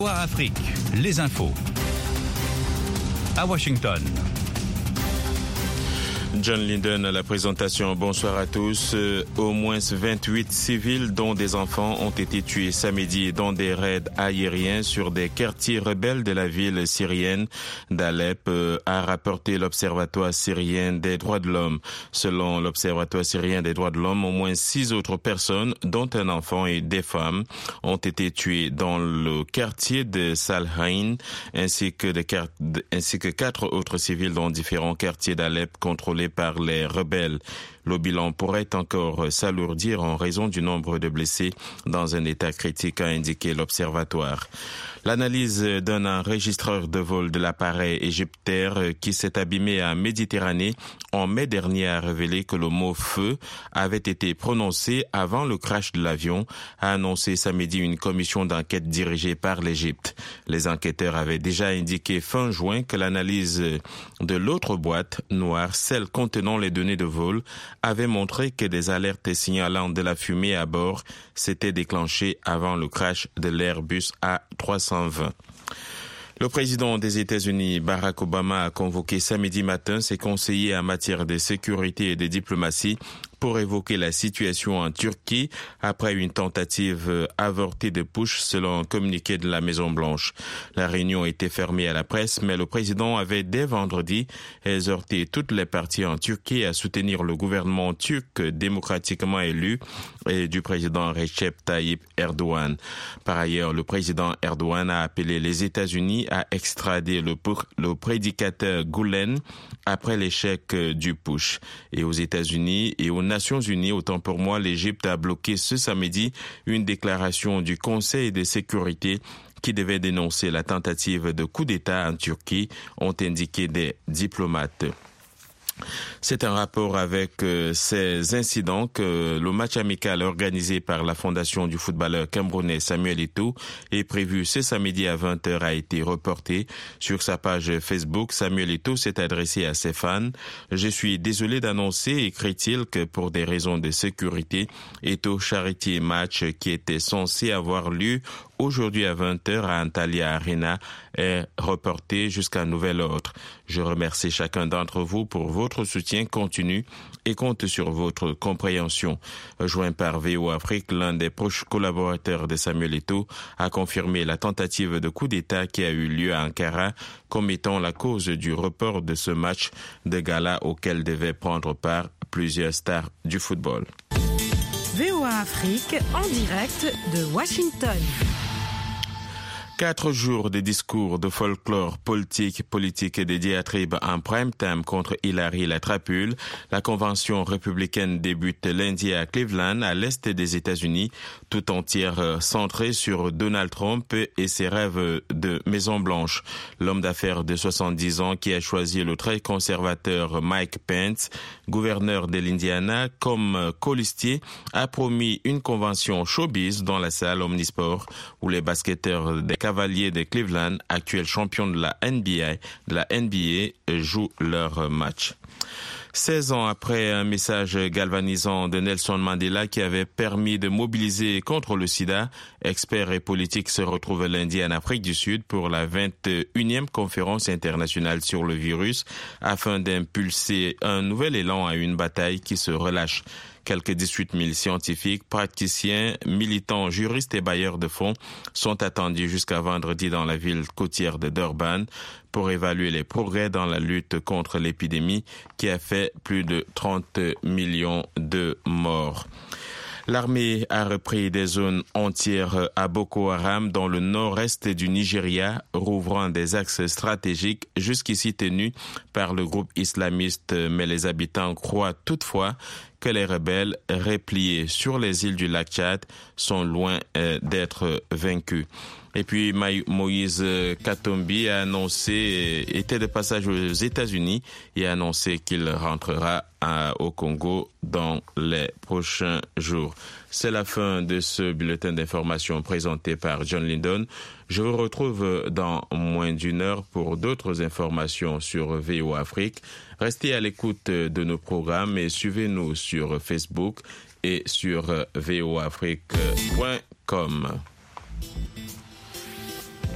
Afrique, les infos. À Washington. John Linden à la présentation. Bonsoir à tous. Au moins 28 civils, dont des enfants, ont été tués samedi dans des raids aériens sur des quartiers rebelles de la ville syrienne d'Alep, a rapporté l'Observatoire syrien des droits de l'homme. Selon l'Observatoire syrien des droits de l'homme, au moins 6 autres personnes, dont un enfant et des femmes, ont été tuées dans le quartier de Salhain, ainsi que 4 autres civils dans différents quartiers d'Alep contrôlés par les rebelles. Le bilan pourrait encore s'alourdir en raison du nombre de blessés dans un état critique, a indiqué l'Observatoire. L'analyse d'un enregistreur de vol de l'appareil égyptaire qui s'est abîmé en Méditerranée en mai dernier a révélé que le mot feu avait été prononcé avant le crash de l'avion, a annoncé samedi une commission d'enquête dirigée par l'Égypte. Les enquêteurs avaient déjà indiqué fin juin que l'analyse de l'autre boîte noire, celle contenant les données de vol, avait montré que des alertes signalant de la fumée à bord s'étaient déclenchées avant le crash de l'Airbus A320. Le président des États-Unis, Barack Obama, a convoqué samedi matin ses conseillers en matière de sécurité et de diplomatie pour évoquer la situation en Turquie après une tentative avortée de putsch selon un communiqué de la Maison-Blanche. La réunion était fermée à la presse, mais le président avait dès vendredi exhorté toutes les parties en Turquie à soutenir le gouvernement turc démocratiquement élu et du président Recep Tayyip Erdogan. Par ailleurs, le président Erdogan a appelé les États-Unis à extrader le prédicateur Gülen après l'échec du putsch. Et aux États-Unis et aux Nations Unies, autant pour moi, l'Égypte a bloqué ce samedi une déclaration du Conseil de sécurité qui devait dénoncer la tentative de coup d'État en Turquie, ont indiqué des diplomates. C'est un rapport avec ces incidents que le match amical organisé par la fondation du footballeur camerounais Samuel Eto'o est prévu ce samedi à 20h a été reporté. Sur sa page Facebook, Samuel Eto'o s'est adressé à ses fans. « Je suis désolé d'annoncer, écrit-il, que pour des raisons de sécurité, Eto'o Charity Match qui était censé avoir lieu aujourd'hui à 20h à Antalya Arena est reporté jusqu'à nouvel ordre. Je remercie chacun d'entre vous pour votre soutien continu et compte sur votre compréhension. » Joint par VOA Afrique, l'un des proches collaborateurs de Samuel Eto'o a confirmé la tentative de coup d'État qui a eu lieu à Ankara comme étant la cause du report de ce match de gala auquel devaient prendre part plusieurs stars du football. VOA Afrique en direct de Washington. 4 jours de discours de folklore politique et de diatribes en prime time contre Hillary la Trapule. La convention républicaine débute lundi à Cleveland, à l'est des États-Unis, tout entière centrée sur Donald Trump et ses rêves de Maison-Blanche. L'homme d'affaires de 70 ans qui a choisi le très conservateur Mike Pence, gouverneur de l'Indiana, comme colistier, a promis une convention showbiz dans la salle Omnisport où les basketteurs des Cavaliers de Cleveland, actuels champions de la NBA, jouent leur match. 16 ans après un message galvanisant de Nelson Mandela qui avait permis de mobiliser contre le sida, experts et politiques se retrouvent lundi en Afrique du Sud pour la 21e conférence internationale sur le virus afin d'impulser un nouvel élan à une bataille qui se relâche. Quelques 18 000 scientifiques, praticiens, militants, juristes et bailleurs de fonds sont attendus jusqu'à vendredi dans la ville côtière de Durban pour évaluer les progrès dans la lutte contre l'épidémie qui a fait plus de 30 millions de morts. L'armée a repris des zones entières à Boko Haram dans le nord-est du Nigeria, rouvrant des axes stratégiques jusqu'ici tenus par le groupe islamiste, mais les habitants croient toutefois que les rebelles repliés sur les îles du lac Tchad sont loin d'être vaincus. Et puis Moïse Katumbi était de passage aux États-Unis et a annoncé qu'il rentrera au Congo dans les prochains jours. C'est la fin de ce bulletin d'information présenté par John Linden. Je vous retrouve dans moins d'une heure pour d'autres informations sur VOA Afrique. Restez à l'écoute de nos programmes et suivez-nous sur Facebook et sur voaafrique.com.